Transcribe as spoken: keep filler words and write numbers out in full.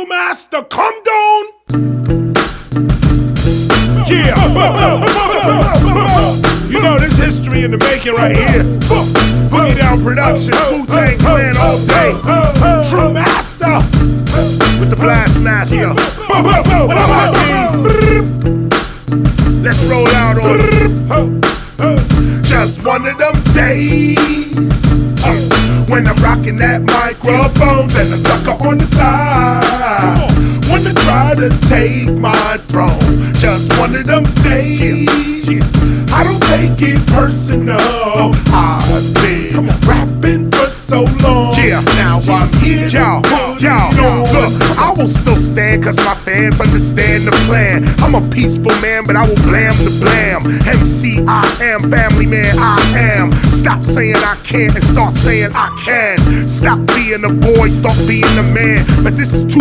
True Master, come down. Yeah. You know this history in the making right here. Boogie Down Productions, Wu-Tang Clan all day. True Master with the Blast Master. What up, my king? Let's roll out on it. Just one of them days uh, when I'm rocking that microphone, then a sucker on the side wanna try to take my throne. Just one of them days. I don't take it personal. I've been rapping for so long. Yeah, now I'm here. Yo, yo, look, I will still stand cause my fans understand the plan. I'm a peaceful man, but I will blam the blam. M C I am, family man I am. Stop saying I can't and start saying I can. Stop being a boy, start being a man. But this is too